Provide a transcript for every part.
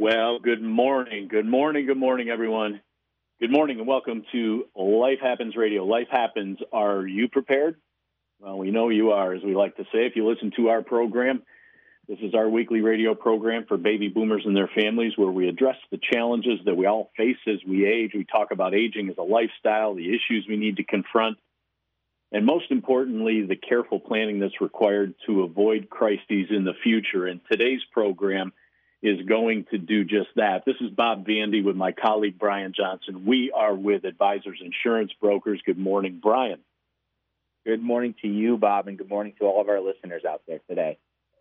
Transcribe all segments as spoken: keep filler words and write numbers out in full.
Well, good morning. Good morning. Good morning, everyone. Good morning and welcome to Life Happens Radio. Life Happens. Are you prepared? Well, we know you are, as we like to say. If you listen to our program, this is our weekly radio program for baby boomers and their families where we address the challenges that we all face as we age. We talk about aging as a lifestyle, the issues we need to confront, and most importantly, the careful planning that's required to avoid crises in the future. And today's program is going to do just that. This is Bob Vandy with my colleague, Brian Johnson. We are with Advisors Insurance Brokers. Good morning, Brian. Good morning to you, Bob, and good morning to all of our listeners out there today.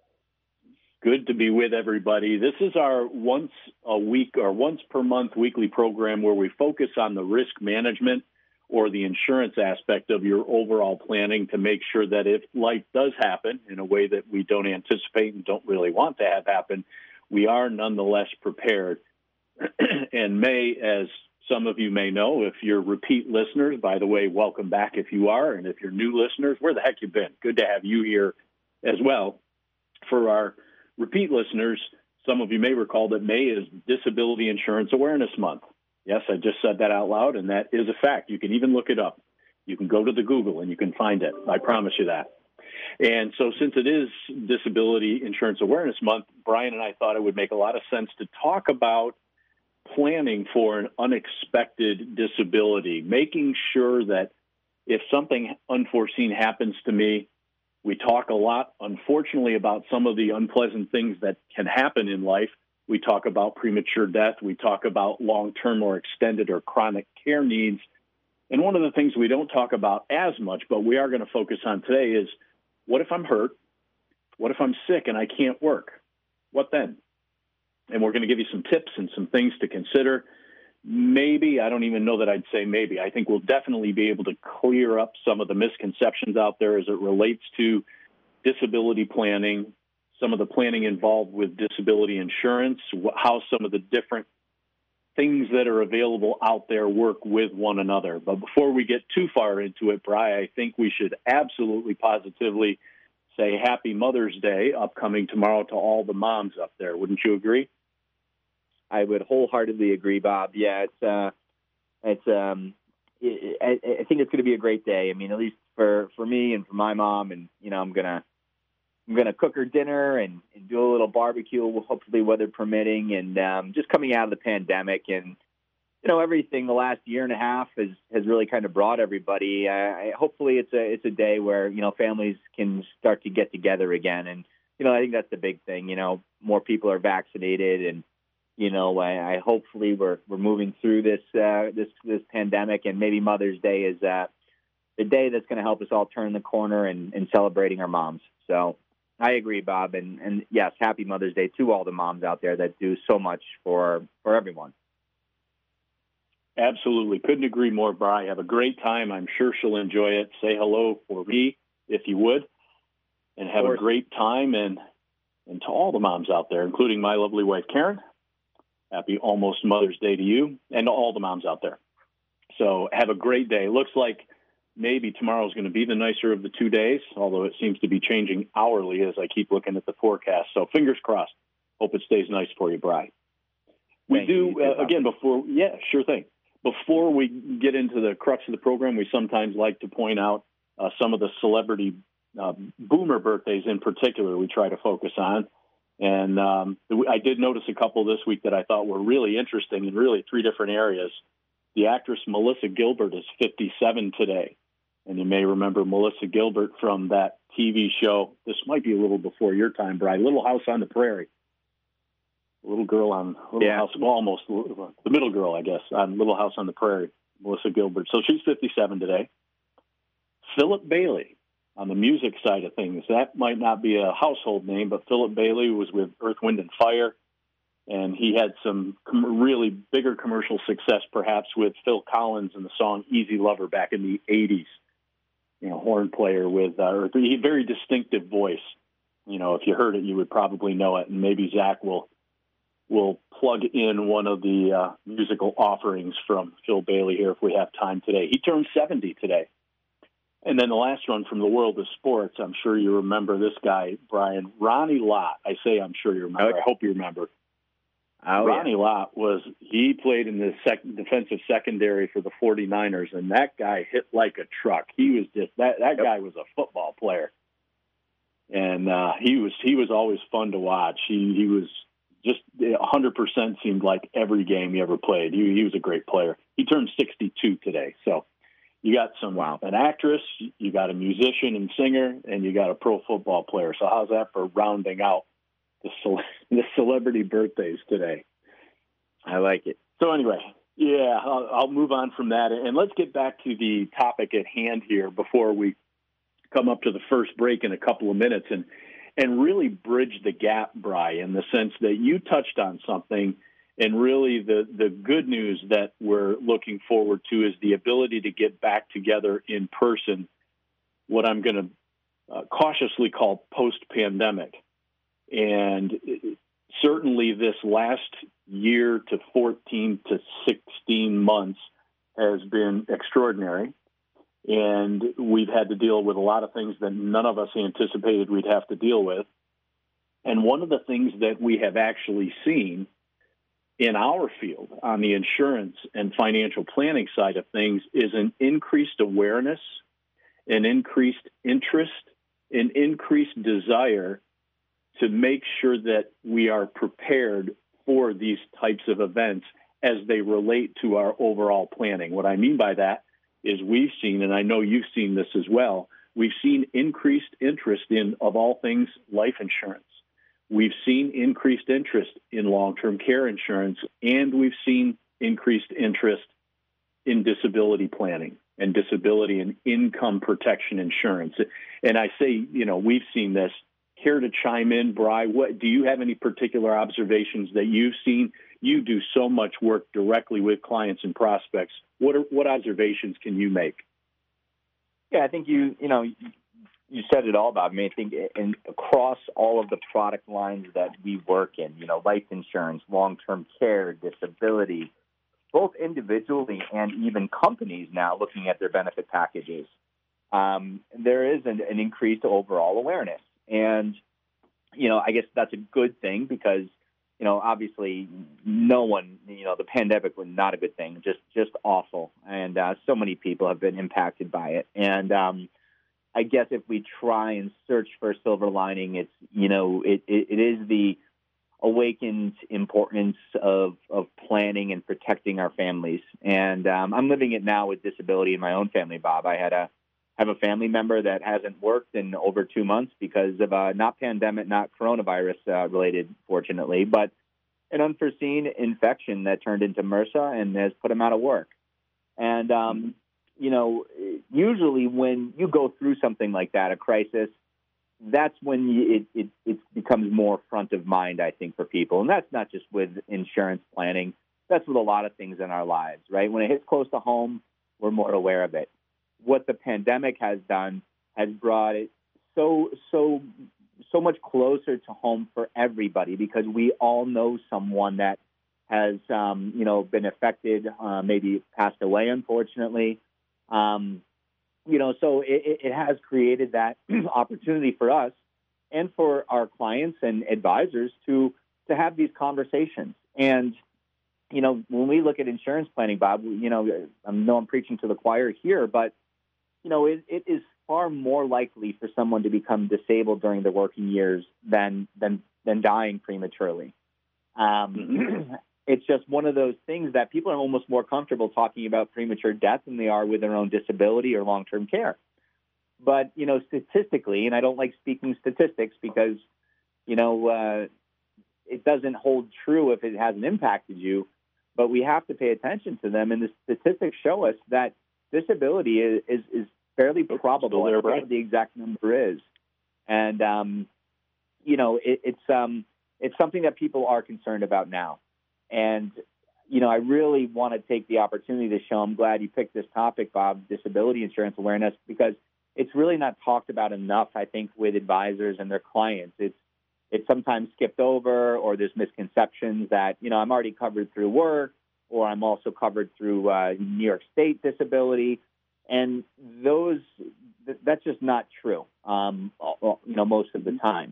Good to be with everybody. This is our once a week or once per month weekly program where we focus on the risk management or the insurance aspect of your overall planning to make sure that if life does happen in a way that we don't anticipate and don't really want to have happen, we are nonetheless prepared. And May, as some of you may know, if you're repeat listeners, by the way, welcome back if you are. And if you're new listeners, where the heck you been? Good to have you here as well. For our repeat listeners, some of you may recall that May is Disability Insurance Awareness Month. Yes, I just said that out loud, and that is a fact. You can even look it up. You can go to the Google and you can find it. I promise you that. And so since it is Disability Insurance Awareness Month, Brian and I thought it would make a lot of sense to talk about planning for an unexpected disability, making sure that if something unforeseen happens to me, we talk a lot, unfortunately, about some of the unpleasant things that can happen in life. We talk about premature death. We talk about long-term or extended or chronic care needs. And one of the things we don't talk about as much, but we are going to focus on today is, what if I'm hurt? What if I'm sick and I can't work? What then? And we're going to give you some tips and some things to consider. Maybe, I don't even know that I'd say maybe. I think we'll definitely be able to clear up some of the misconceptions out there as it relates to disability planning, some of the planning involved with disability insurance, how some of the different things that are available out there work with one another. But before we get too far into it, Bri, I think we should absolutely positively say Happy Mother's Day upcoming tomorrow to all the moms up there. Wouldn't you agree? I would wholeheartedly agree, Bob. Yeah, it's uh, it's um, I, I think it's going to be a great day. I mean, at least for, for me and for my mom, and you know, I'm gonna I'm gonna cook her dinner and, and do a little barbecue, hopefully weather permitting, and um, just coming out of the pandemic and you know everything the last year and a half has, has really kind of brought everybody. I, hopefully, it's a it's a day where you know families can start to get together again, and you know I think that's the big thing. You know, more people are vaccinated and. You know, I, I hopefully we're we're moving through this uh, this this pandemic, and maybe Mother's Day is uh, the day that's going to help us all turn the corner and, and celebrating our moms. So I agree, Bob, and, and yes, Happy Mother's Day to all the moms out there that do so much for for everyone. Absolutely, couldn't agree more, Bri. Have a great time. I'm sure she'll enjoy it. Say hello for me if you would, and have a great time. And and to all the moms out there, including my lovely wife Karen. Happy almost Mother's Day to you and to all the moms out there. So have a great day. Looks like maybe tomorrow is going to be the nicer of the two days, although it seems to be changing hourly as I keep looking at the forecast. So fingers crossed. Hope it stays nice for you, Bri. We Thank do, you. uh, again, before, yeah, sure thing. Before we get into the crux of the program, we sometimes like to point out uh, some of the celebrity uh, boomer birthdays in particular we try to focus on. And um, I did notice a couple this week that I thought were really interesting in really three different areas. The actress Melissa Gilbert is fifty-seven today. And you may remember Melissa Gilbert from that T V show. This might be a little before your time, Brian. Little House on the Prairie. Little girl on Little yeah. House, well, almost the middle girl, I guess, on Little House on the Prairie, Melissa Gilbert. So she's fifty-seven today. Philip Bailey. On the music side of things, that might not be a household name, but Philip Bailey was with Earth, Wind, and Fire, and he had some com- really bigger commercial success, perhaps, with Phil Collins and the song Easy Lover back in the eighties. You know, horn player with uh, a very distinctive voice. You know, if you heard it, you would probably know it, and maybe Zach will will plug in one of the uh, musical offerings from Phil Bailey here if we have time today. He turned seventy today. And then the last one from the world of sports, I'm sure you remember this guy, Brian, Ronnie Lott. I say I'm sure you remember. I hope you remember. Oh, Ronnie yeah. Lott was, he played in the sec, defensive secondary for the 49ers, and that guy hit like a truck. He was just, that, that Yep. guy was a football player. And uh, he was he was always fun to watch. He he was just one hundred percent seemed like every game he ever played. He, he was a great player. He turned sixty-two today. So you got some Wow. an actress, you got a musician and singer, and you got a pro football player. So how's that for rounding out the cele- the celebrity birthdays today? I like it. So anyway, yeah, I'll, I'll move on from that, and let's get back to the topic at hand here before we come up to the first break in a couple of minutes, and and really bridge the gap, Bri, in the sense that you touched on something, and really the, the good news that we're looking forward to is the ability to get back together in person, what I'm going to uh, cautiously call post-pandemic. And certainly this last year to fourteen to sixteen months has been extraordinary. And we've had to deal with a lot of things that none of us anticipated we'd have to deal with. And one of the things that we have actually seen in our field on the insurance and financial planning side of things is an increased awareness, an increased interest, an increased desire to make sure that we are prepared for these types of events as they relate to our overall planning. What I mean by that is we've seen, and I know you've seen this as well, we've seen increased interest in, of all things, life insurance. We've seen increased interest in long-term care insurance, and we've seen increased interest in disability planning and disability and income protection insurance. And I say, you know, we've seen this. Care to chime in, Bri? What do you have any particular observations that you've seen? You do so much work directly with clients and prospects. What are, what observations can you make? Yeah, I think you you know you said it all, Bob. I mean, I think in, across all of the product lines that we work in, you know, life insurance, long-term care, disability, both individually and even companies now looking at their benefit packages, um, there is an, an increased overall awareness. And, you know, I guess that's a good thing because, you know, obviously no one, you know, the pandemic was not a good thing, just just awful. And uh, so many people have been impacted by it. And um, I guess if we try and search for a silver lining, it's, you know, it, it, it is the awakened importance of, of planning and protecting our families. And um, I'm living it now with disability in my own family, Bob. I had a have a family member that hasn't worked in over two months because of uh, not pandemic, not coronavirus uh, related, fortunately, but an unforeseen infection that turned into MRSA and has put him out of work. And, um, you know, usually when you go through something like that, a crisis, that's when you, it, it, it becomes more front of mind, I think, for people. And that's not just with insurance planning. That's with a lot of things in our lives, right? When it hits close to home, we're more aware of it. What the pandemic has done has brought it so, so, so much closer to home for everybody because we all know someone that has, um, you know, been affected, uh, maybe passed away, unfortunately. Um, you know, so it, it has created that opportunity for us and for our clients and advisors to, to have these conversations. And, you know, when we look at insurance planning, Bob, you know, I know I'm preaching to the choir here, but you know, it, it is far more likely for someone to become disabled during their working years than than than dying prematurely. Um, mm-hmm. It's just one of those things that people are almost more comfortable talking about premature death than they are with their own disability or long-term care. But, you know, statistically, and I don't like speaking statistics because, you know, uh, it doesn't hold true if it hasn't impacted you, but we have to pay attention to them. And the statistics show us that disability is, is, is fairly probable. I don't know what the exact number is. And, um, you know, it, it's um, it's something that people are concerned about now. And, you know, I really want to take the opportunity to show, I'm glad you picked this topic, Bob, disability insurance awareness, because it's really not talked about enough, I think, with advisors and their clients. It's it's sometimes skipped over, or there's misconceptions that, you know, I'm already covered through work, or I'm also covered through uh, New York State disability. And those, that's just not true, um, you know, most of the time.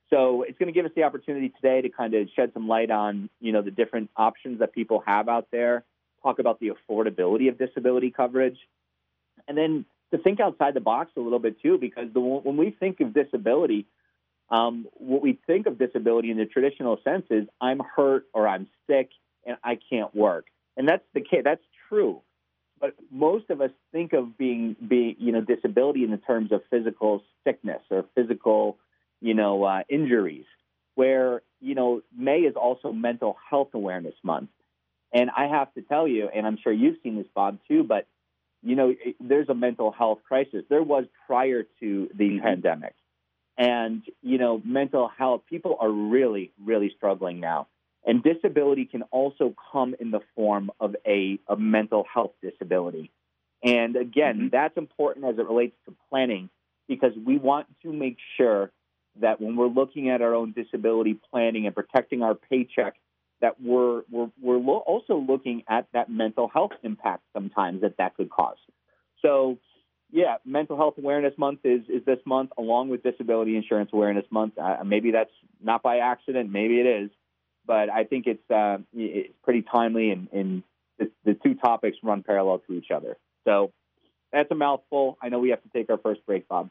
So it's going to give us the opportunity today to kind of shed some light on, you know, the different options that people have out there, talk about the affordability of disability coverage, and then to think outside the box a little bit too, because the, when we think of disability, um, what we think of disability in the traditional sense is I'm hurt or I'm sick and I can't work. And that's the case. That's true. But most of us think of being, being, you know, disability in the terms of physical sickness or physical, you know, uh, injuries, where, you know, May is also Mental Health Awareness Month. And I have to tell you, and I'm sure you've seen this, Bob, too, but, you know, it, there's a mental health crisis. There was prior to the mm-hmm. pandemic. And, you know, mental health, people are really, really struggling now. And disability can also come in the form of a, a mental health disability. And again, mm-hmm. that's important as it relates to planning, because we want to make sure that when we're looking at our own disability planning and protecting our paycheck, that we're we're, we're lo- also looking at that mental health impact sometimes that that could cause. So, yeah, Mental Health Awareness Month is, is this month, along with Disability Insurance Awareness Month. Uh, maybe that's not by accident. Maybe it is. But I think it's, uh, it's pretty timely, and, and the, the two topics run parallel to each other. So that's a mouthful. I know we have to take our first break, Bob.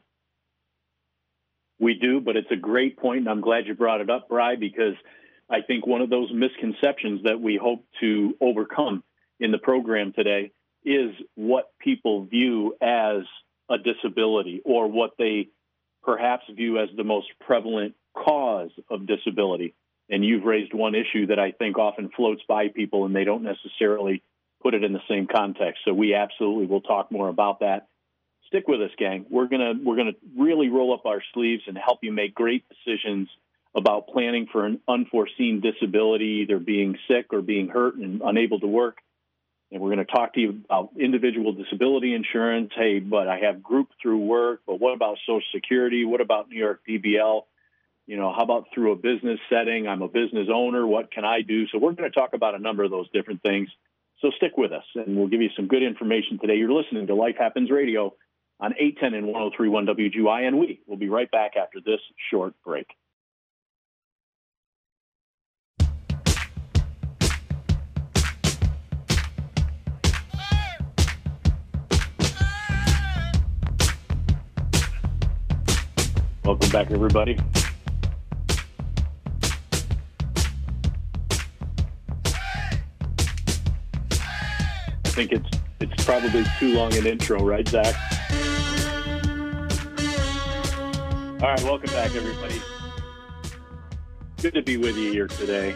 We do, but it's a great point, and I'm glad you brought it up, Bri, because I think one of those misconceptions that we hope to overcome in the program today is what people view as a disability, or what they perhaps view as the most prevalent cause of disability. And you've raised one issue that I think often floats by people, and they don't necessarily put it in the same context. So we absolutely will talk more about that. Stick with us, gang. We're gonna we're gonna really roll up our sleeves and help you make great decisions about planning for an unforeseen disability, either being sick or being hurt and unable to work. And we're going to talk to you about individual disability insurance. Hey, but I have group through work, but what about Social Security? What about New York D B L? You know, how about through a business setting? I'm a business owner. What can I do? So we're going to talk about a number of those different things. So stick with us, and we'll give you some good information today. You're listening to Life Happens Radio on eight ten and one oh three point one W G Y, and we will be right back after this short break. Welcome back, everybody. I think it's it's probably too long an intro, right, Zach? All right, welcome back, everybody. Good to be with you here today.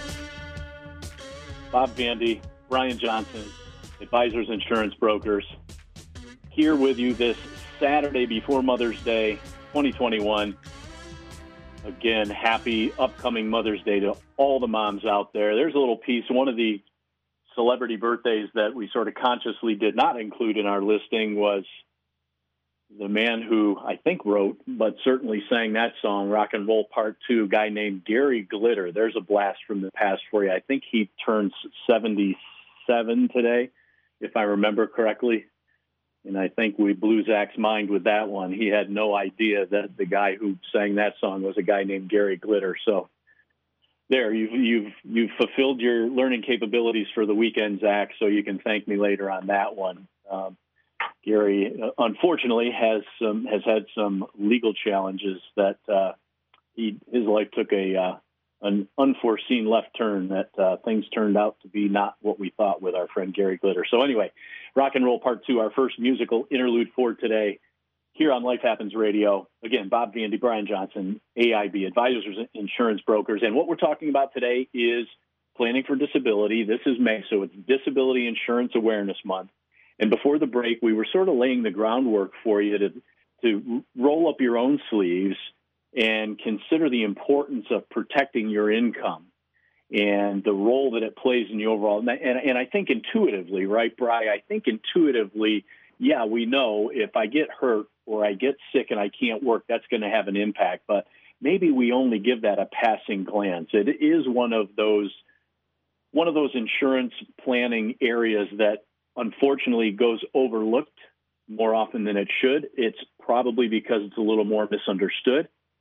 Bob Vandy, Brian Johnson, Advisors Insurance Brokers, here with you this Saturday before Mother's Day, twenty twenty-one. Again, happy upcoming Mother's Day to all the moms out there. There's a little piece, one of the celebrity birthdays that we sort of consciously did not include in our listing was the man who I think wrote, but certainly sang that song, Rock and Roll Part Two, a guy named Gary Glitter. There's a blast from the past for you. I think he turns seventy-seven today, if I remember correctly. And I think we blew Zach's mind with that one. He had no idea that the guy who sang that song was a guy named Gary Glitter. So there, you've you've you've fulfilled your learning capabilities for the weekend, Zach. So you can thank me later on that one. Um, Gary, uh, unfortunately, has some has had some legal challenges that uh, he his life took a uh, an unforeseen left turn. That uh, things turned out to be not what we thought with our friend Gary Glitter. So anyway, Rock and Roll Part Two, our first musical interlude for today, here on Life Happens Radio. Again, Bob Vandy, Brian Johnson, A I B, Advisors Insurance Brokers. And what we're talking about today is planning for disability. This is May, so it's Disability Insurance Awareness Month. And before the break, we were sort of laying the groundwork for you to, to roll up your own sleeves and consider the importance of protecting your income and the role that it plays in the overall. And, and I think intuitively, right, Bri, I think intuitively, yeah, we know if I get hurt or I get sick and I can't work, that's going to have an impact. But maybe we only give that a passing glance. It is one of those one of those insurance planning areas that unfortunately goes overlooked more often than it should. It's probably because it's a little more misunderstood.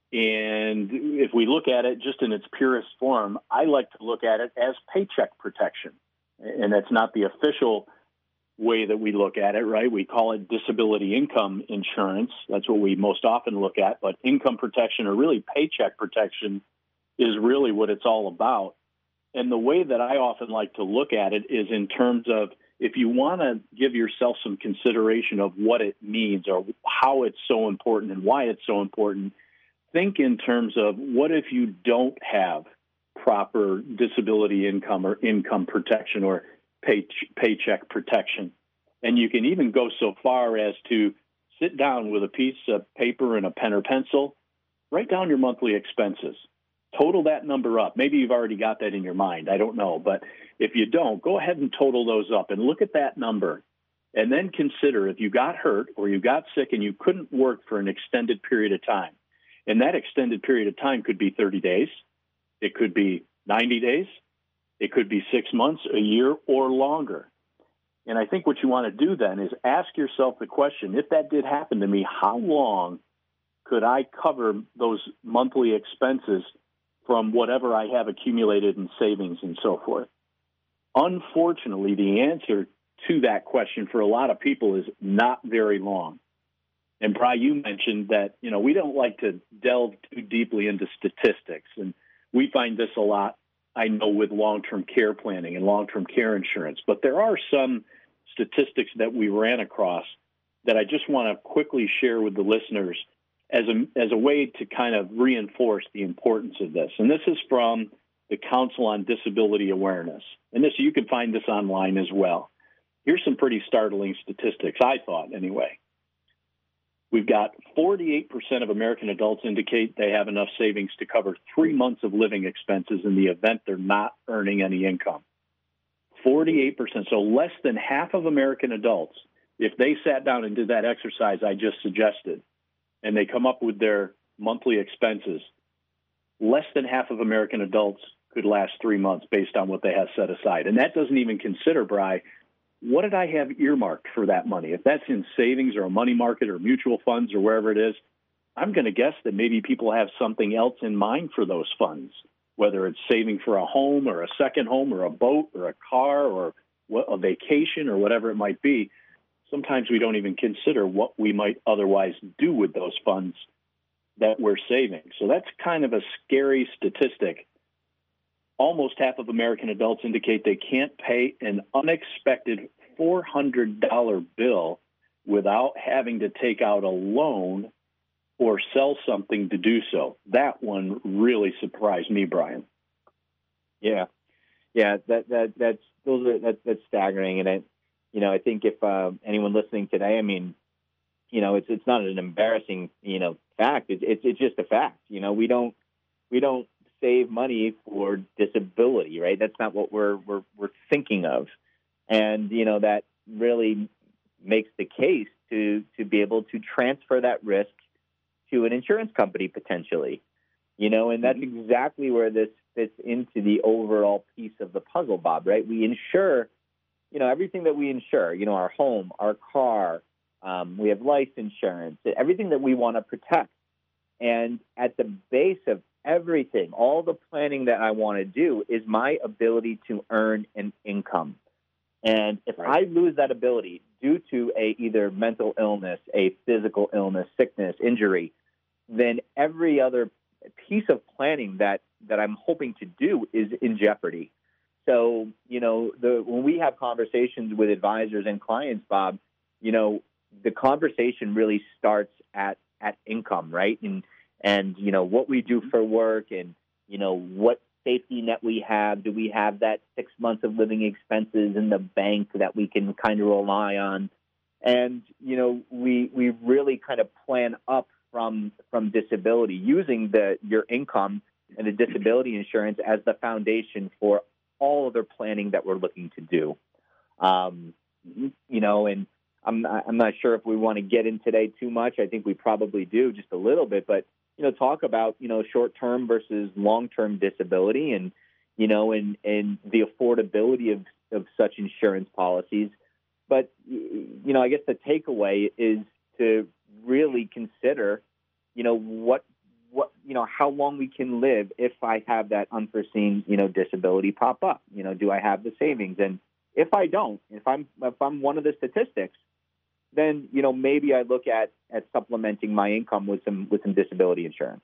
And if we look at it just in its purest form, I like to look at it as paycheck protection. And that's not the official way that we look at it, right? We call it disability income insurance. That's what we most often look at. But income protection, or really paycheck protection, is really what it's all about. And the way that I often like to look at it is in terms of, if you want to give yourself some consideration of what it means or how it's so important and why it's so important, think in terms of, what if you don't have proper disability income or income protection or pay, paycheck protection? And you can even go so far as to sit down with a piece of paper and a pen or pencil, write down your monthly expenses, total that number up. Maybe you've already got that in your mind. I don't know. But if you don't, go ahead and total those up and look at that number. And then consider, if you got hurt or you got sick and you couldn't work for an extended period of time. And that extended period of time could be thirty days. It could be ninety days. It could be six months, a year, or longer. And I think what you want to do then is ask yourself the question, if that did happen to me, how long could I cover those monthly expenses from whatever I have accumulated in savings and so forth? Unfortunately, the answer to that question for a lot of people is not very long. And Bri, you mentioned that, you know, we don't like to delve too deeply into statistics. And we find this a lot, I know, with long-term care planning and long-term care insurance. But there are some statistics that we ran across that I just want to quickly share with the listeners as a, as a way to kind of reinforce the importance of this. And this is from the Council on Disability Awareness. And this, you can find this online as well. Here's some pretty startling statistics, I thought, anyway. We've got forty-eight percent of American adults indicate they have enough savings to cover three months of living expenses in the event they're not earning any income. forty-eight percent. So less than half of American adults, if they sat down and did that exercise I just suggested, and they come up with their monthly expenses, less than half of American adults could last three months based on what they have set aside. And that doesn't even consider, Bri, what did I have earmarked for that money? If that's in savings or a money market or mutual funds or wherever it is, I'm going to guess that maybe people have something else in mind for those funds, whether it's saving for a home or a second home or a boat or a car or a vacation or whatever it might be. Sometimes we don't even consider what we might otherwise do with those funds that we're saving. So that's kind of a scary statistic. Almost half of American adults indicate they can't pay an unexpected four hundred dollars bill without having to take out a loan or sell something to do so. That one really surprised me, Brian. Yeah, yeah, that that that's those are that, that's staggering, and I, you know, I think if uh, anyone listening today, I mean, you know, it's it's not an embarrassing, you know, fact. It's it's it's just a fact. You know, we don't we don't save money for disability, right? That's not what we're we're we're thinking of, and you know that really makes the case to to be able to transfer that risk to an insurance company potentially, you know, and that's exactly where this fits into the overall piece of the puzzle, Bob. Right? We insure, you know, everything that we insure, you know, our home, our car, um, we have life insurance, everything that we want to protect, and at the base of everything, all the planning that I want to do is my ability to earn an income. And if right. I lose that ability due to a either mental illness, a physical illness, sickness, injury, then every other piece of planning that, that I'm hoping to do is in jeopardy. So, you know, the, when we have conversations with advisors and clients, Bob, you know, the conversation really starts at, at income, right? And And, you know, what we do for work and, you know, what safety net we have. Do we have that six months of living expenses in the bank that we can kind of rely on? And, you know, we we really kind of plan up from from disability using the your income and the disability insurance as the foundation for all other planning that we're looking to do. Um, you know, and I'm not, I'm not sure if we want to get in today too much. I think we probably do just a little bit, but you know, talk about, you know, short-term versus long-term disability and, you know, and, and the affordability of, of such insurance policies. But, you know, I guess the takeaway is to really consider, you know, what what, you know, how long we can live if I have that unforeseen, you know, disability pop up. You know, do I have the savings? And if I don't, if I'm if I'm one of the statistics, then, you know, maybe I look at at supplementing my income with some with some disability insurance.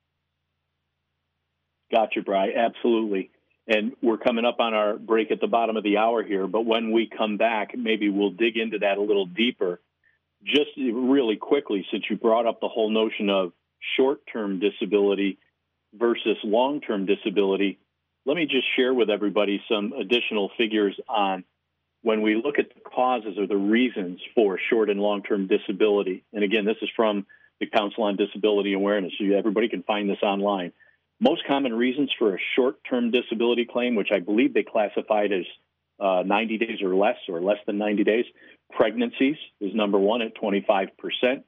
Gotcha, Bri. Absolutely. And we're coming up on our break at the bottom of the hour here, but when we come back, maybe we'll dig into that a little deeper. Just really quickly, since you brought up the whole notion of short-term disability versus long-term disability, let me just share with everybody some additional figures on when we look at the causes or the reasons for short and long-term disability. And again, this is from the Council on Disability Awareness, so everybody can find this online. Most common reasons for a short-term disability claim, which I believe they classified as uh, ninety days or less, or less than ninety days. Pregnancies is number one at twenty-five percent.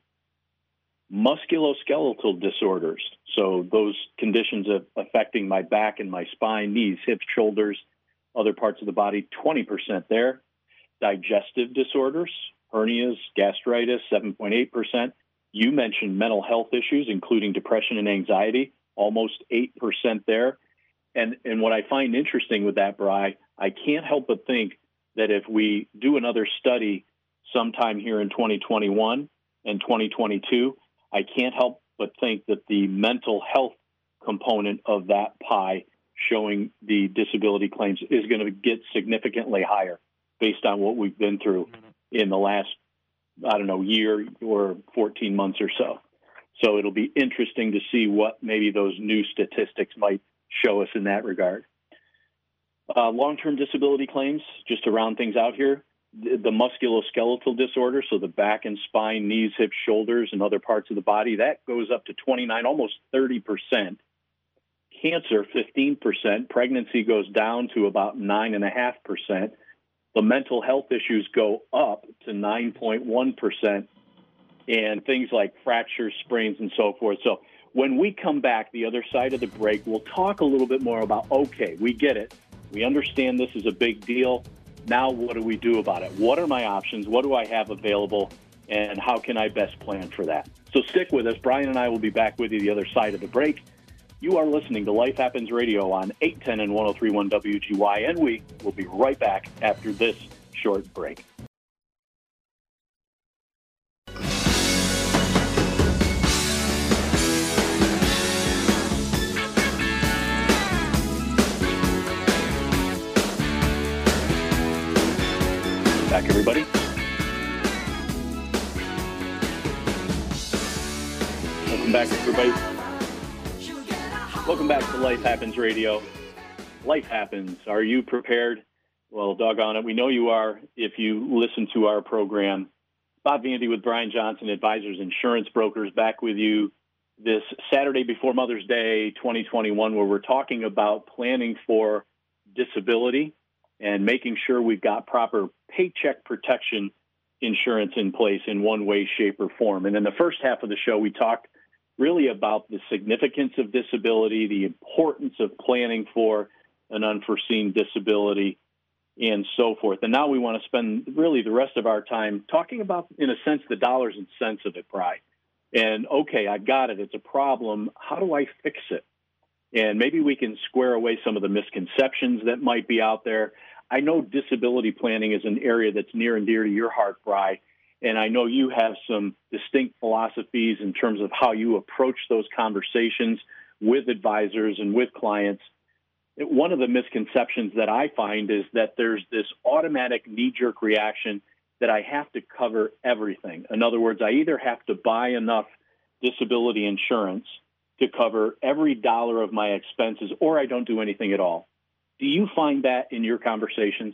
Musculoskeletal disorders, so those conditions of affecting my back and my spine, knees, hips, shoulders, other parts of the body, twenty percent there. Digestive disorders, hernias, gastritis, seven point eight percent. You mentioned mental health issues, including depression and anxiety, almost eight percent there. And and what I find interesting with that, Bri, I can't help but think that if we do another study sometime here in twenty twenty-one and twenty twenty-two, I can't help but think that the mental health component of that pie showing the disability claims is going to get significantly higher based on what we've been through in the last, I don't know, year or fourteen months or so. So it'll be interesting to see what maybe those new statistics might show us in that regard. Uh, long-term disability claims, just to round things out here, the, the musculoskeletal disorder, so the back and spine, knees, hips, shoulders, and other parts of the body, that goes up to twenty-nine, almost thirty percent. Cancer, fifteen percent. Pregnancy goes down to about nine point five percent. The mental health issues go up to nine point one percent. And things like fractures, sprains, and so forth. So when we come back, the other side of the break, we'll talk a little bit more about, okay, we get it. We understand this is a big deal. Now what do we do about it? What are my options? What do I have available? And how can I best plan for that? So stick with us. Brian and I will be back with you the other side of the break. You are listening to Life Happens Radio on eight ten and one oh three point one W G Y, and we will be right back after this short break. Back, everybody. Welcome back, everybody. Welcome back to Life Happens Radio. Life happens. Are you prepared? Well, doggone it, we know you are if you listen to our program. Bob Vandy with Brian Johnson, Advisors Insurance Brokers, back with you this Saturday before Mother's Day twenty twenty-one, where we're talking about planning for disability and making sure we've got proper paycheck protection insurance in place in one way, shape, or form. And in the first half of the show, we talked really about the significance of disability, the importance of planning for an unforeseen disability, and so forth. And now we want to spend really the rest of our time talking about, in a sense, the dollars and cents of it, Bri. And, okay, I got it. It's a problem. How do I fix it? And maybe we can square away some of the misconceptions that might be out there. I know disability planning is an area that's near and dear to your heart, Bri, and I know you have some distinct philosophies in terms of how you approach those conversations with advisors and with clients. One of the misconceptions that I find is that there's this automatic knee-jerk reaction that I have to cover everything. In other words, I either have to buy enough disability insurance to cover every dollar of my expenses, or I don't do anything at all. Do you find that in your conversations?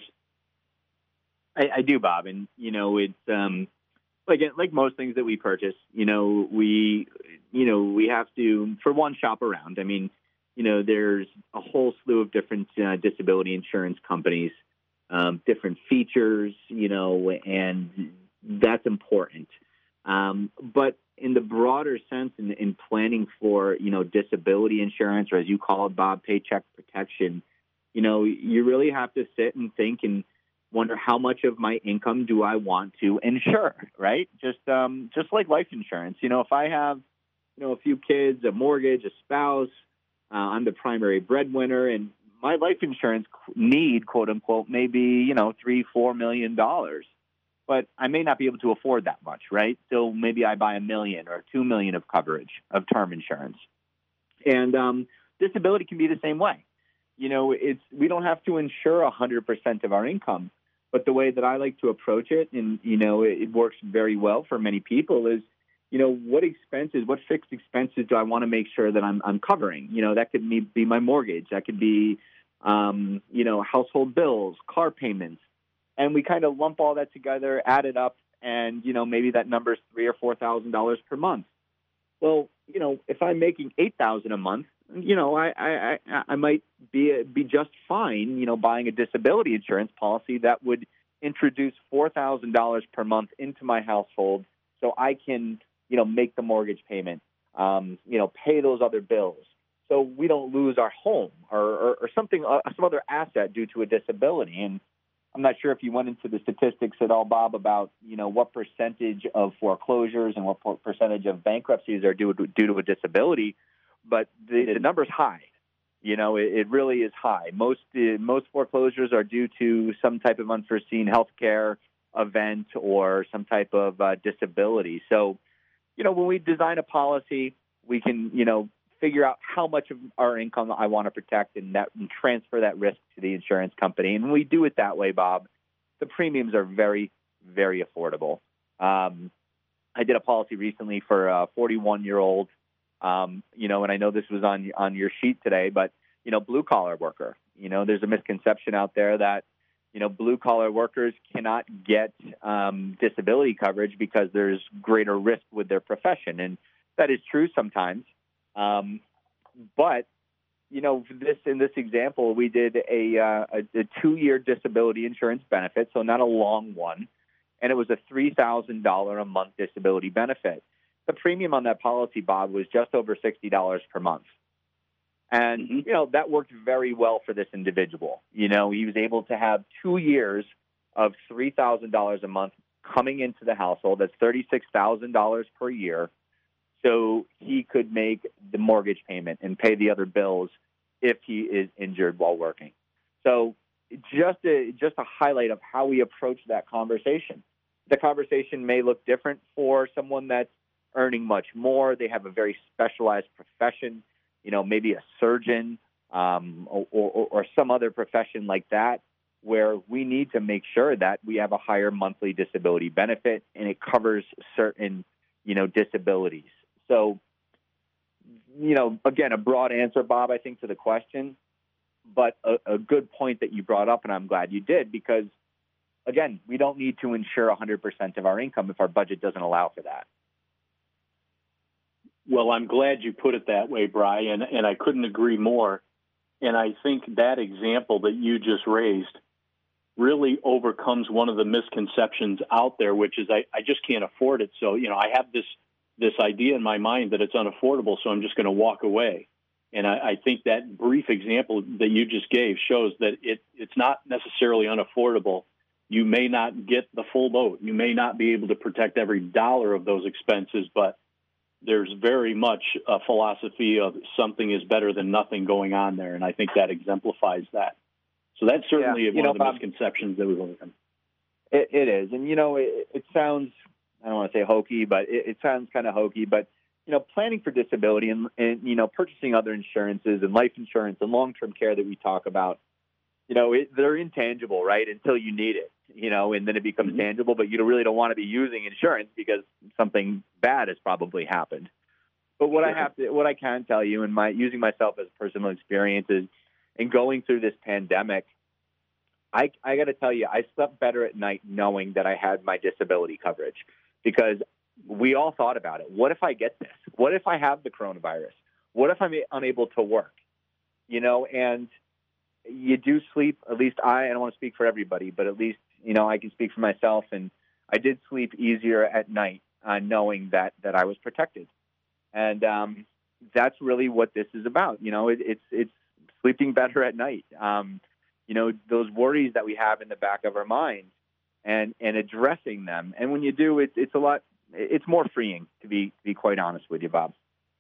I, I do, Bob. And, you know, it's um, like like most things that we purchase, you know, we, you know, we have to, for one, shop around. I mean, you know, there's a whole slew of different uh, disability insurance companies, um, different features, you know, and that's important. Um, but in the broader sense, in, in planning for, you know, disability insurance, or as you call it, Bob, paycheck protection, you know, you really have to sit and think and wonder how much of my income do I want to insure, right? Just um, just like life insurance. You know, if I have you know, a few kids, a mortgage, a spouse. Uh, I'm the primary breadwinner, and my life insurance need, quote unquote, may be, you know, three, four million dollars. But I may not be able to afford that much, right? So maybe I buy a million or two million of coverage of term insurance. And um, disability can be the same way. You know, it's we don't have to insure one hundred percent of our income. But the way that I like to approach it, and, you know, it, it works very well for many people, is, you know, what expenses, what fixed expenses do I want to make sure that I'm, I'm covering? You know, that could be my mortgage. That could be, um, you know, household bills, car payments. And we kind of lump all that together, add it up, and, you know, maybe that number is three or four thousand dollars per month. Well, you know, if I'm making eight thousand a month, you know, I, I, I, I might be be just fine, you know, buying a disability insurance policy that would introduce four thousand dollars per month into my household, so I can, you know, make the mortgage payment, um, you know, pay those other bills, so we don't lose our home or, or, or something, uh, some other asset due to a disability. And I'm not sure if you went into the statistics at all, Bob, about, you know, what percentage of foreclosures and what percentage of bankruptcies are due to, due to a disability, but the, the number's high. You know, it, it really is high. Most uh, most foreclosures are due to some type of unforeseen health care event or some type of uh, disability. So, you know, when we design a policy, we can, you know, figure out how much of our income I want to protect and, that, and transfer that risk to the insurance company. And when we do it that way, Bob, the premiums are very, very affordable. Um, I did a policy recently for a forty-one-year-old, um, you know, and I know this was on on your sheet today, but, you know, blue-collar worker. You know, there's a misconception out there that, you know, blue-collar workers cannot get um, disability coverage because there's greater risk with their profession. And that is true sometimes. Um, but, you know, this in this example, we did a, uh, a, a two-year disability insurance benefit, so not a long one, and it was a three thousand dollars a month disability benefit. The premium on that policy, Bob, was just over sixty dollars per month. And, mm-hmm. you know, that worked very well for this individual. You know, he was able to have two years of three thousand dollars a month coming into the household. That's thirty-six thousand dollars per year. So he could make the mortgage payment and pay the other bills if he is injured while working. So just a, just a highlight of how we approach that conversation. The conversation may look different for someone that's earning much more. They have a very specialized profession, you know, maybe a surgeon um, or, or, or some other profession like that, where we need to make sure that we have a higher monthly disability benefit and it covers certain, you know, disabilities. So, you know, again, a broad answer, Bob, I think, to the question, but a, a good point that you brought up, and I'm glad you did, because, again, we don't need to insure one hundred percent of our income if our budget doesn't allow for that. Well, I'm glad you put it that way, Brian, and I couldn't agree more. And I think that example that you just raised really overcomes one of the misconceptions out there, which is I, I just can't afford it. So, you know, I have this this idea in my mind that it's unaffordable, so I'm just going to walk away. And I, I think that brief example that you just gave shows that it, it's not necessarily unaffordable. You may not get the full boat. You may not be able to protect every dollar of those expenses, but there's very much a philosophy of something is better than nothing going on there, and I think that exemplifies that. So that's certainly yeah, one know, of the Bob, misconceptions that we live in. It, it is, and you know, it, it sounds, I don't want to say hokey, but it, it sounds kind of hokey, but you know, planning for disability and, and, you know, purchasing other insurances and life insurance and long-term care that we talk about, you know, it, they're intangible, right, until you need it, you know, and then it becomes mm-hmm. tangible, but you really don't want to be using insurance because something bad has probably happened. But what sure. I have to, what I can tell you, and my using myself as personal experience is, in going through this pandemic, I, I got to tell you, I slept better at night knowing that I had my disability coverage, because we all thought about it. What if I get this? What if I have the coronavirus? What if I'm unable to work? You know, and you do sleep, at least I, I don't want to speak for everybody, but at least, you know, I can speak for myself. And I did sleep easier at night uh, knowing that, that I was protected. And um, that's really what this is about. You know, it, it's, it's sleeping better at night. Um, you know, those worries that we have in the back of our mind and, and addressing them. And when you do, it, it's a lot, it's more freeing, to be to be quite honest with you, Bob.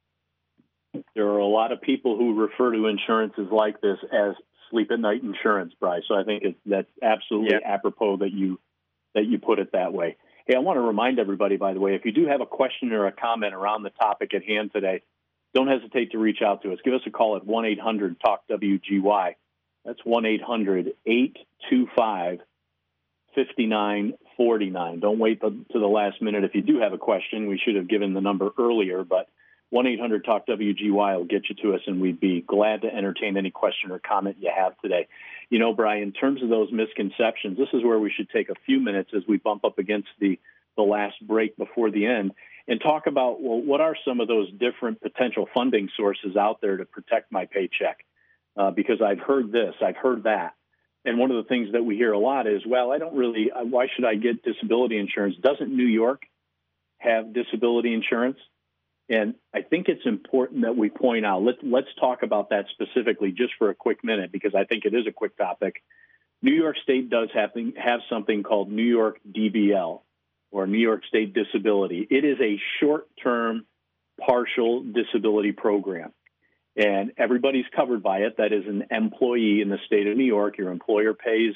There are a lot of people who refer to insurances like this as sleep at night insurance, Bryce. So I think it, that's absolutely yeah. apropos that you that you put it that way. Hey, I want to remind everybody, by the way, if you do have a question or a comment around the topic at hand today, don't hesitate to reach out to us. Give us a call at one eight hundred talk W G Y. That's one eight hundred eight two five five nine four nine. Don't wait to the last minute. If you do have a question, we should have given the number earlier, but one eight hundred talk W G Y will get you to us, and we'd be glad to entertain any question or comment you have today. You know, Brian, in terms of those misconceptions, this is where we should take a few minutes as we bump up against the, the last break before the end and talk about, well, what are some of those different potential funding sources out there to protect my paycheck? Uh, because I've heard this, I've heard that. And one of the things that we hear a lot is, well, I don't really, why should I get disability insurance? Doesn't New York have disability insurance? And I think it's important that we point out, let, let's talk about that specifically just for a quick minute, because I think it is a quick topic. New York State does have, have something called New York D B L, or New York State Disability. It is a short-term partial disability program, and everybody's covered by it. That is an employee in the state of New York. Your employer pays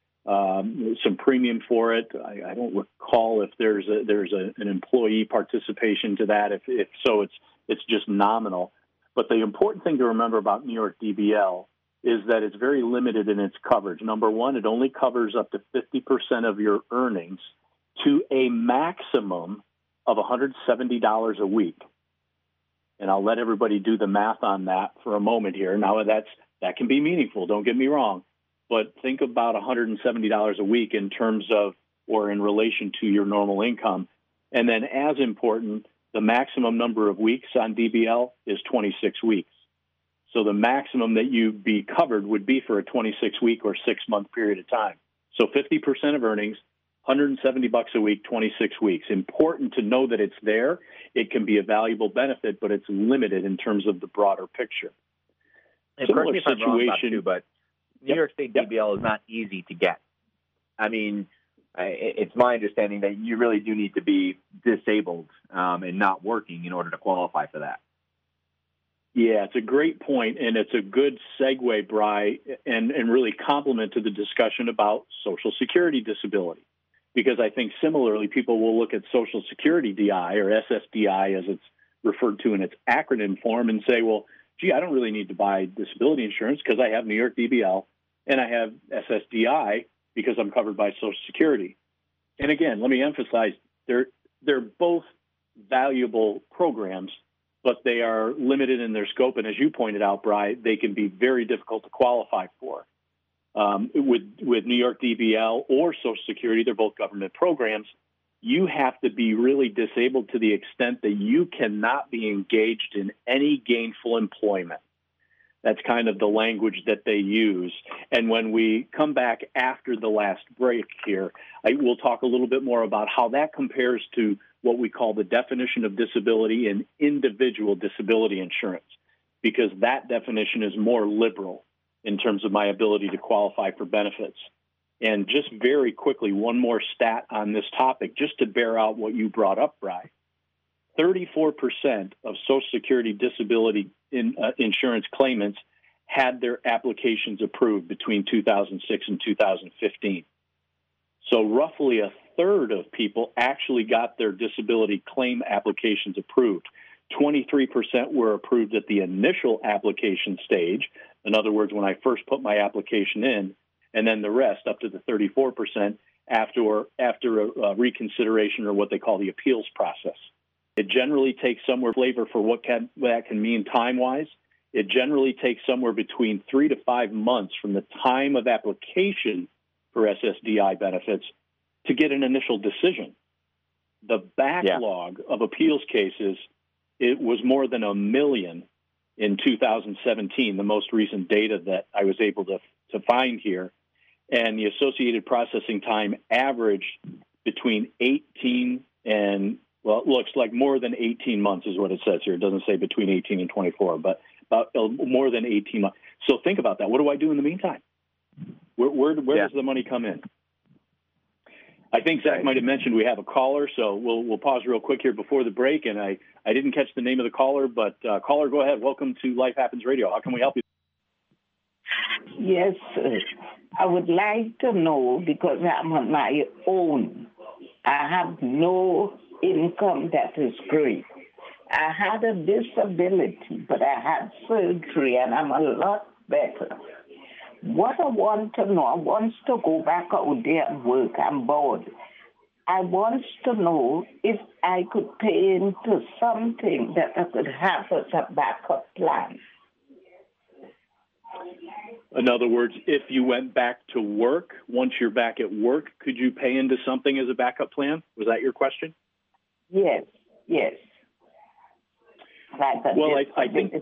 Um, some premium for it. I, I don't recall if there's a, there's a, an employee participation to that. If, if so, it's it's just nominal. But the important thing to remember about New York D B L is that it's very limited in its coverage. Number one, it only covers up to fifty percent of your earnings to a maximum of one hundred seventy dollars a week. And I'll let everybody do the math on that for a moment here. Now, that's that can be meaningful. Don't get me wrong. But think about one hundred seventy dollars a week in terms of, or in relation to your normal income. And then as important, the maximum number of weeks on D B L is twenty-six weeks. So the maximum that you'd be covered would be for a twenty-six week or six month period of time. So fifty percent of earnings, one hundred seventy bucks a week, twenty-six weeks. Important to know that it's there. It can be a valuable benefit, but it's limited in terms of the broader picture. And correct me if I'm wrong about too, but New Yep. York State Yep. D B L is not easy to get. I mean, it's my understanding that you really do need to be disabled um, and not working in order to qualify for that. Yeah, it's a great point, and it's a good segue, Bri, and, and really complement to the discussion about Social Security disability. Because I think similarly, people will look at Social Security D I, or S S D I as it's referred to in its acronym form, and say, well, gee, I don't really need to buy disability insurance because I have New York D B L and I have S S D I because I'm covered by Social Security. And again, let me emphasize, they're, they're both valuable programs, but they are limited in their scope. And as you pointed out, Bri, they can be very difficult to qualify for. Um, with, with New York D B L or Social Security, they're both government programs. You have to be really disabled to the extent that you cannot be engaged in any gainful employment. That's kind of the language that they use. And when we come back after the last break here, I will talk a little bit more about how that compares to what we call the definition of disability in individual disability insurance, because that definition is more liberal in terms of my ability to qualify for benefits. And just very quickly, one more stat on this topic, just to bear out what you brought up, Bri. thirty-four percent of Social Security disability in, uh, insurance claimants had their applications approved between two thousand six and two thousand fifteen. So roughly a third of people actually got their disability claim applications approved. twenty-three percent were approved at the initial application stage. In other words, when I first put my application in, and then the rest, up to the thirty-four percent, after, after a, a reconsideration or what they call the appeals process. It generally takes somewhere flavor for what, can, what that can mean time-wise. It generally takes somewhere between three to five months from the time of application for S S D I benefits to get an initial decision. The backlog yeah. of appeals cases, it was more than a million in two thousand seventeen, the most recent data that I was able to, to find here. And the associated processing time averaged between eighteen and, well, it looks like more than eighteen months is what it says here. It doesn't say between eighteen and twenty-four, but about more than eighteen months. So think about that. What do I do in the meantime? Where, where, where yeah. does the money come in? I think Zach might have mentioned we have a caller, so we'll we'll pause real quick here before the break. And I, I didn't catch the name of the caller, but uh, caller, go ahead. Welcome to Life Happens Radio. How can we help you? Yes, sir. I would like to know, because I'm on my own. I have no income that is great. I had a disability, but I had surgery, and I'm a lot better. What I want to know, I want to go back out there and work. I'm bored. I want to know if I could pay into something that I could have as a backup plan. In other words, if you went back to work, once you're back at work, could you pay into something as a backup plan? Was that your question? Yes, yes. Like well, I, I think...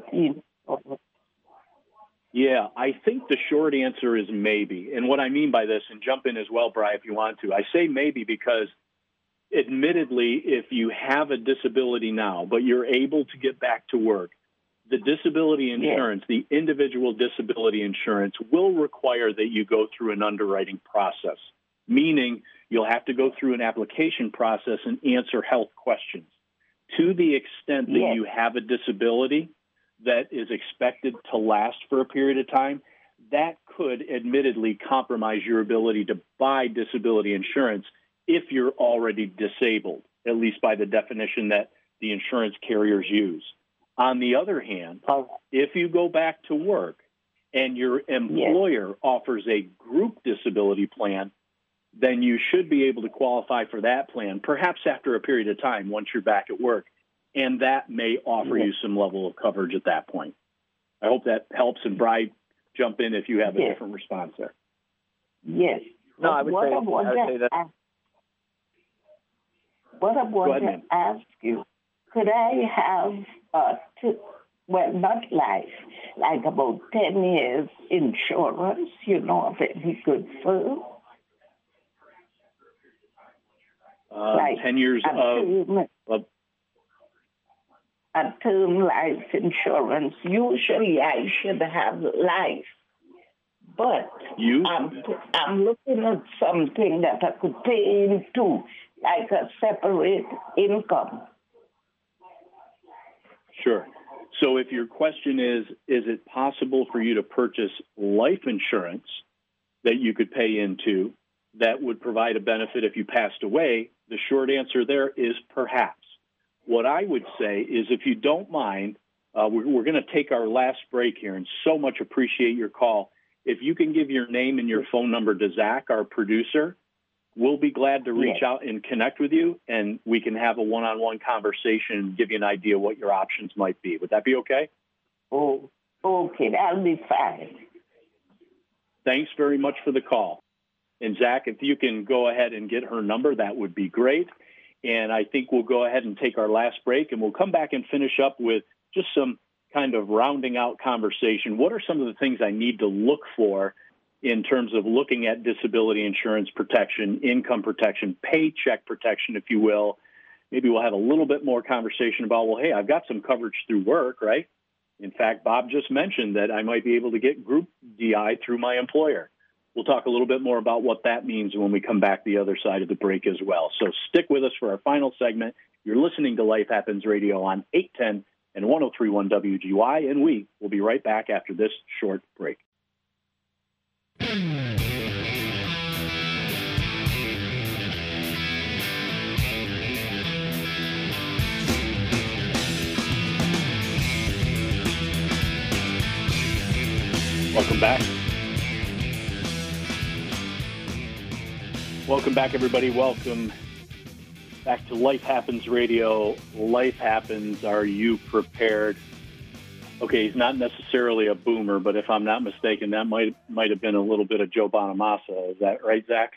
Yeah, I think the short answer is maybe. And what I mean by this, and jump in as well, Bri, if you want to, I say maybe because admittedly, if you have a disability now, but you're able to get back to work, the disability insurance, yeah. the individual disability insurance will require that you go through an underwriting process, meaning you'll have to go through an application process and answer health questions. To the extent that yeah. you have a disability that is expected to last for a period of time, that could admittedly compromise your ability to buy disability insurance if you're already disabled, at least by the definition that the insurance carriers use. On the other hand, if you go back to work and your employer yes. offers a group disability plan, then you should be able to qualify for that plan, perhaps after a period of time once you're back at work. And that may offer yes. you some level of coverage at that point. I hope that helps. And Bri, jump in if you have a yes. different response there. Yes. No, I would, say, I would say that. Ask, what I want to man. ask you, could I have, uh, two, well, not life, like about ten years insurance, you know, of any good firm? Uh, like ten years of... of a term life insurance. Usually I should have life, but you? I'm, I'm looking at something that I could pay into, like a separate income. Sure. So if your question is, is it possible for you to purchase life insurance that you could pay into that would provide a benefit if you passed away? The short answer there is perhaps. What I would say is, if you don't mind, uh, we're, we're going to take our last break here and so much appreciate your call. If you can give your name and your phone number to Zach, our producer, we'll be glad to reach yes. out and connect with you, and we can have a one-on-one conversation and give you an idea what your options might be. Would that be okay? Oh, okay. That'll be fine. Thanks very much for the call. And, Zach, if you can go ahead and get her number, that would be great. And I think we'll go ahead and take our last break, and we'll come back and finish up with just some kind of rounding out conversation. What are some of the things I need to look for in terms of looking at disability insurance protection, income protection, paycheck protection, if you will? Maybe we'll have a little bit more conversation about, well, hey, I've got some coverage through work, right? In fact, Bob just mentioned that I might be able to get group D I through my employer. We'll talk a little bit more about what that means when we come back the other side of the break as well. So stick with us for our final segment. You're listening to Life Happens Radio on eight ten and one oh three point one W G Y, and we will be right back after this short break. Welcome back. Welcome back, everybody. Welcome back to Life Happens Radio. Life Happens. Are you prepared? Okay, he's not necessarily a boomer, but if I'm not mistaken, that might might have been a little bit of Joe Bonamassa. Is that right, Zach?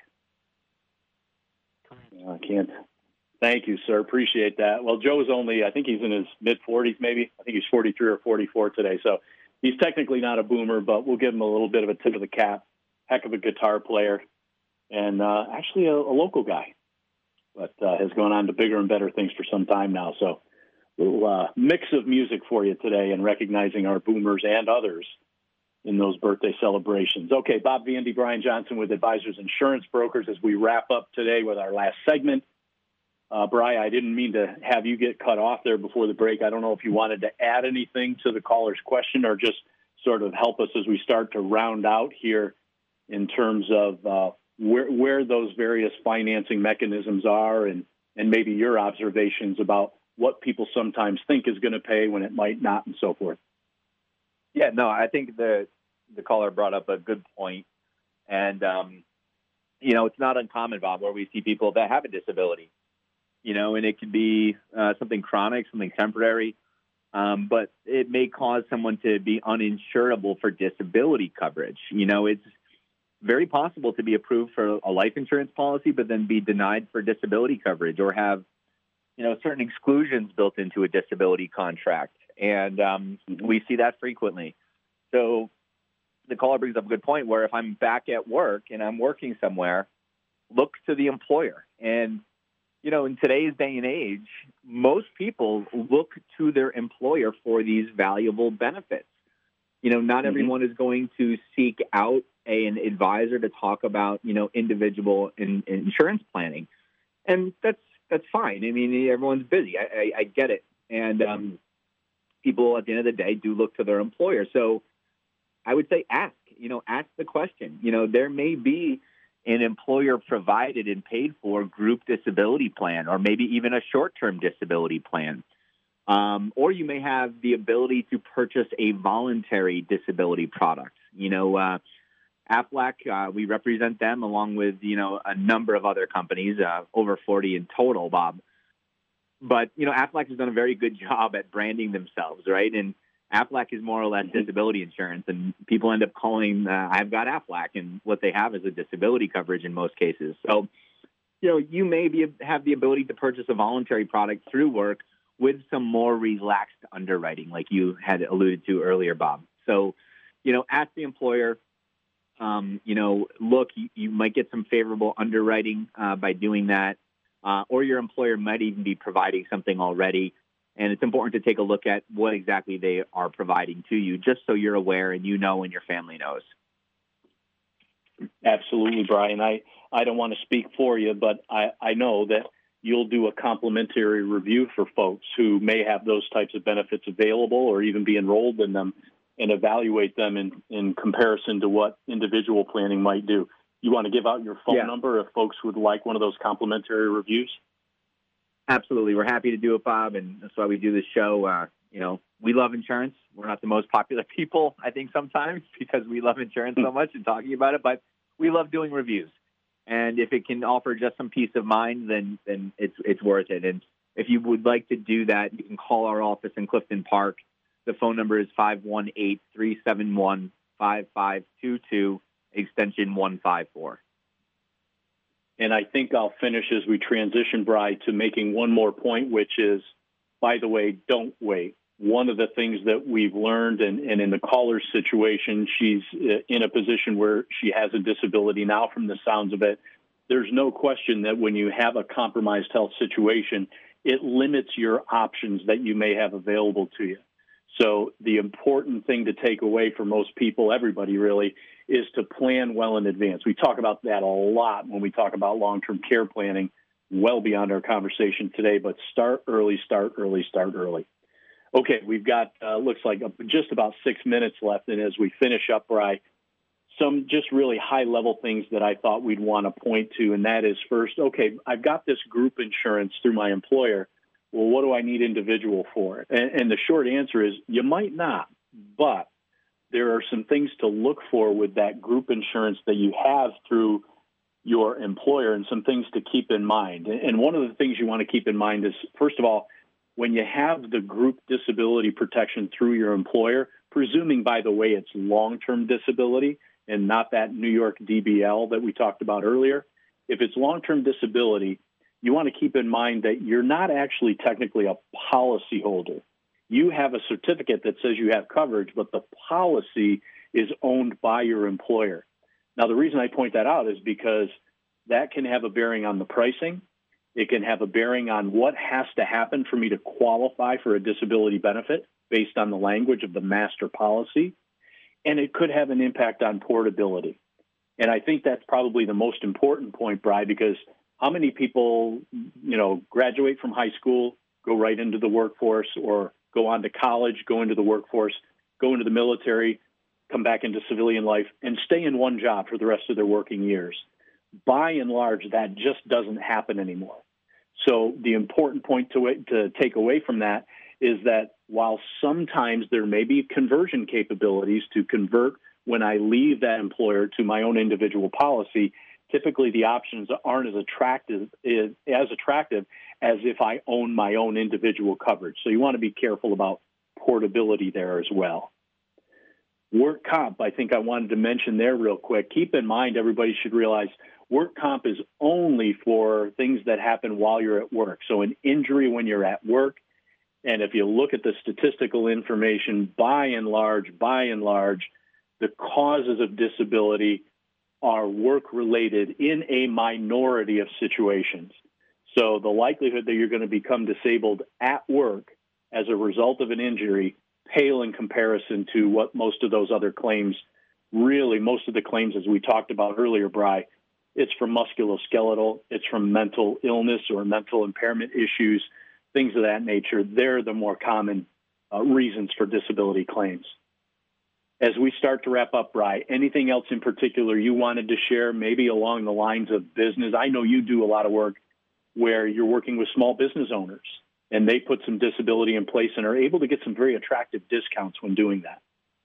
I can't. Thank you, sir. Appreciate that. Well, Joe's only, I think he's in his mid-forties, maybe. I think he's forty-three or forty-four today. So he's technically not a boomer, but we'll give him a little bit of a tip of the cap. Heck of a guitar player. And uh, actually a, a local guy, but uh, has gone on to bigger and better things for some time now. So a little uh, mix of music for you today, and recognizing our boomers and others in those birthday celebrations. Okay, Bob Vandy, Brian Johnson with Advisors Insurance Brokers as we wrap up today with our last segment. Uh, Brian, I didn't mean to have you get cut off there before the break. I don't know if you wanted to add anything to the caller's question or just sort of help us as we start to round out here in terms of uh, where, where those various financing mechanisms are and, and maybe your observations about what people sometimes think is going to pay when it might not and so forth. Yeah, no, I think the the caller brought up a good point. And, um, you know, it's not uncommon, Bob, where we see people that have a disability, you know, and it could be uh, something chronic, something temporary, um, but it may cause someone to be uninsurable for disability coverage. You know, it's very possible to be approved for a life insurance policy, but then be denied for disability coverage or have, you know, certain exclusions built into a disability contract. And um, we see that frequently. So the caller brings up a good point where if I'm back at work and I'm working somewhere, look to the employer. And, you know, in today's day and age, most people look to their employer for these valuable benefits. You know, not mm-hmm. everyone is going to seek out a, an advisor to talk about, you know, individual in, in insurance planning. And that's that's fine. I mean, everyone's busy. I, I, I get it. And um, people at the end of the day do look to their employer. So I would say ask, you know, ask the question. You know, there may be an employer-provided and paid-for group disability plan, or maybe even a short-term disability plan. Um, or you may have the ability to purchase a voluntary disability product. You know, uh, Aflac, uh, we represent them along with, you know, a number of other companies, uh, over forty in total, Bob. But, you know, Aflac has done a very good job at branding themselves, right? And Aflac is more or less disability insurance, and people end up calling, uh, I've got Aflac, and what they have is a disability coverage in most cases. So, you know, you may be, have the ability to purchase a voluntary product through work with some more relaxed underwriting, like you had alluded to earlier, Bob. So, you know, ask the employer, um, you know, look, you, you might get some favorable underwriting uh, by doing that, uh, or your employer might even be providing something already. And it's important to take a look at what exactly they are providing to you, just so you're aware and you know and your family knows. Absolutely, Brian. I, I don't want to speak for you, but I, I know that you'll do a complimentary review for folks who may have those types of benefits available or even be enrolled in them and evaluate them in, in comparison to what individual planning might do. You want to give out your phone yeah. number if folks would like one of those complimentary reviews? Absolutely. We're happy to do it, Bob, and that's why we do this show. Uh, you know, we love insurance. We're not the most popular people, I think, sometimes because we love insurance so much and talking about it, but we love doing reviews. And if it can offer just some peace of mind, then then it's it's worth it. And if you would like to do that, you can call our office in Clifton Park. The phone number is five one eight, three seven one, five five two two, extension one five four. And I think I'll finish as we transition, Bri, to making one more point, which is, by the way, don't wait. One of the things that we've learned, and, and in the caller's situation, she's in a position where she has a disability now from the sounds of it. There's no question that when you have a compromised health situation, it limits your options that you may have available to you. So the important thing to take away for most people, everybody really, is to plan well in advance. We talk about that a lot when we talk about long-term care planning, well beyond our conversation today, but start early, start early, start early. Okay, we've got, uh, looks like just about six minutes left, and as we finish up, Bri, some just really high-level things that I thought we'd want to point to, and that is first, okay, I've got this group insurance through my employer. Well, what do I need individual for? And, and the short answer is you might not, but there are some things to look for with that group insurance that you have through your employer and some things to keep in mind. And one of the things you want to keep in mind is, first of all, when you have the group disability protection through your employer, presuming, by the way, it's long-term disability and not that New York D B L that we talked about earlier, if it's long-term disability, you want to keep in mind that you're not actually technically a policyholder. You have a certificate that says you have coverage, but the policy is owned by your employer. Now, the reason I point that out is because that can have a bearing on the pricing. It can have a bearing on what has to happen for me to qualify for a disability benefit based on the language of the master policy. and it could have an impact on portability. And I think that's probably the most important point, Bri, because how many people, you know, graduate from high school, go right into the workforce, or go on to college, go into the workforce, go into the military, come back into civilian life, and stay in one job for the rest of their working years? By and large, that just doesn't happen anymore. So the important point to, to take away from that is that while sometimes there may be conversion capabilities to convert when I leave that employer to my own individual policy, typically the options aren't as attractive as attractive as if I own my own individual coverage. So you want to be careful about portability there as well. Work comp, I think I wanted to mention there real quick. Keep in mind, everybody should realize work comp is only for things that happen while you're at work. So an injury when you're at work. And if you look at the statistical information, by and large, by and large, the causes of disability are work-related in a minority of situations. So the likelihood that you're going to become disabled at work as a result of an injury pale in comparison to what most of those other claims, really most of the claims, as we talked about earlier, Bri, it's from musculoskeletal, it's from mental illness or mental impairment issues, things of that nature. They're the more common uh, reasons for disability claims. As we start to wrap up, Bri, anything else in particular you wanted to share, maybe along the lines of business? I know you do a lot of work where you're working with small business owners, and they put some disability in place and are able to get some very attractive discounts when doing that.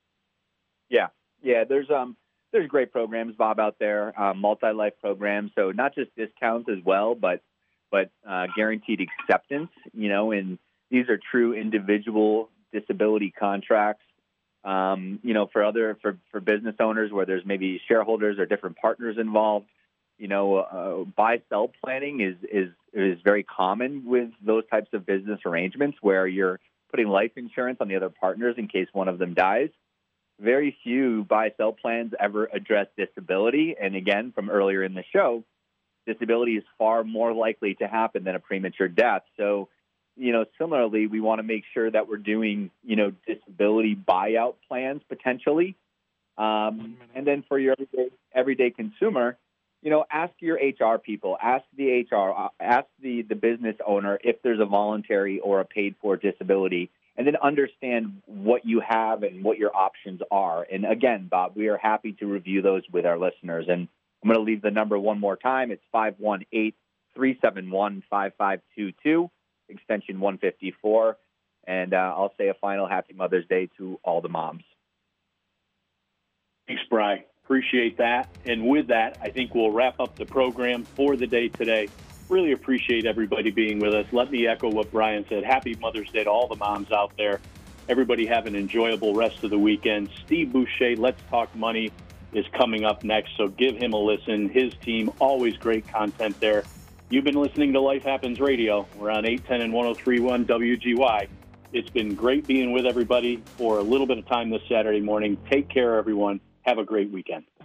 Yeah, yeah. There's um there's great programs, Bob, out there, uh, multi-life programs. So not just discounts as well, but but uh, guaranteed acceptance. You know, and these are true individual disability contracts. Um, you know, for other for, for business owners where there's maybe shareholders or different partners involved, you know, uh, buy-sell planning is is is very common with those types of business arrangements where you're putting life insurance on the other partners in case one of them dies. Very few buy-sell plans ever address disability, and again, from earlier in the show, disability is far more likely to happen than a premature death. So, you know, similarly, we want to make sure that we're doing, you know, disability buyout plans potentially. Um, and then for your everyday, everyday consumer, you know, ask your H R people, ask the H R, ask the, the business owner if there's a voluntary or a paid for disability, and then understand what you have and what your options are. And again, Bob, we are happy to review those with our listeners. And I'm going to leave the number one more time. It's five one eight, three seven one, five five two two. Extension one fifty-four, and uh, I'll say a final happy Mother's Day to all the moms. Thanks, Bri. Appreciate that. And with that, I think we'll wrap up the program for the day today. Really appreciate everybody being with us. Let me echo what Brian said. Happy Mother's Day to all the moms out there. Everybody have an enjoyable rest of the weekend. Steve Boucher, Let's Talk Money, is coming up next, so give him a listen. His team, always great content there. You've been listening to Life Happens Radio. We're on eight ten and one oh three point one W G Y. It's been great being with everybody for a little bit of time this Saturday morning. Take care, everyone. Have a great weekend.